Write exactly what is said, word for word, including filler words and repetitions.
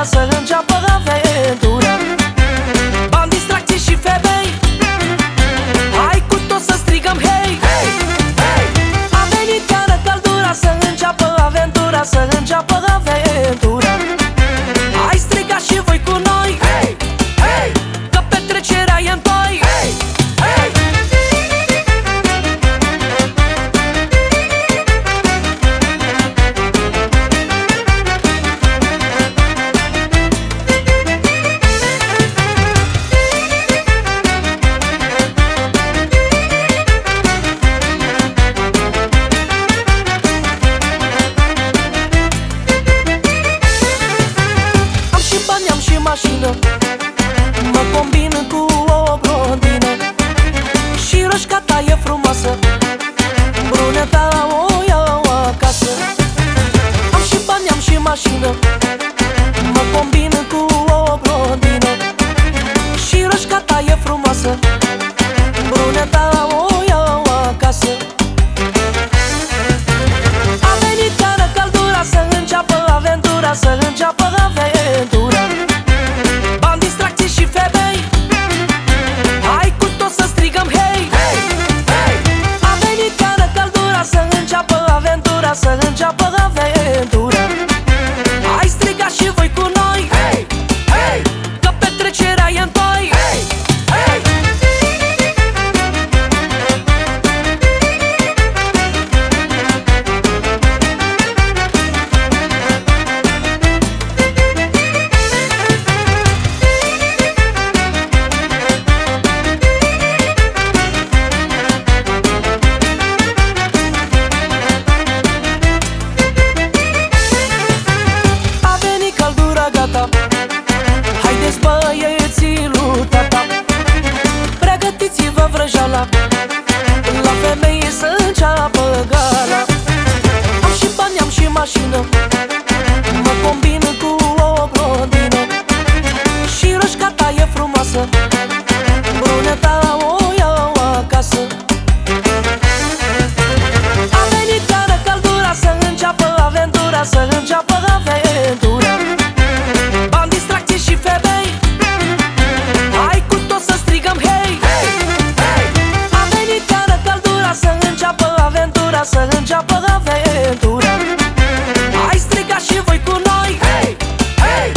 să înceapă aventura. Bani, distracții și femei, hai cu tot să strigăm hei, hei, hei. A venit chiar căldura să înceapă aventura, să înceapă aventura. Hai striga și voi cu noi, hei, hei, că petrecerea e în toi, hei, hei. Am și mașină, mă combin cu o blondină și roșca ta e frumoasă, bruneta o iau acasă. Am și bani, am și mașină, mă combin cu o blondină și roșca ta e frumoasă, bruneta o iau acasă. A venit chiar căldura să înceapă aventura, să înceapă aventura. Bani, distracții și femei, hai cu tot să strigăm hei, hei, hei. A venit chiar căldura să înceapă aventura, să înceapă aventura. Hai striga și voi cu noi, hei, hei, că petrecerea e în toi, hei, hei. Haideți băieții lui tata, pregătiți-vă vrăjeala, la femei să înceapă gala. Am și bani, am și mașină, mă combin cu o blondină și roșca ta e frumoasă, bruneta o iau acasă. A venit chiar căldura să înceapă aventura, să înceapă aventura. Bani, distracții și femei, hai cu tot să strigăm hei, hei, hei. A venit chiar căldura să înceapă aventura, să înceapă aventura. Hai striga și voi cu noi, hei, hei,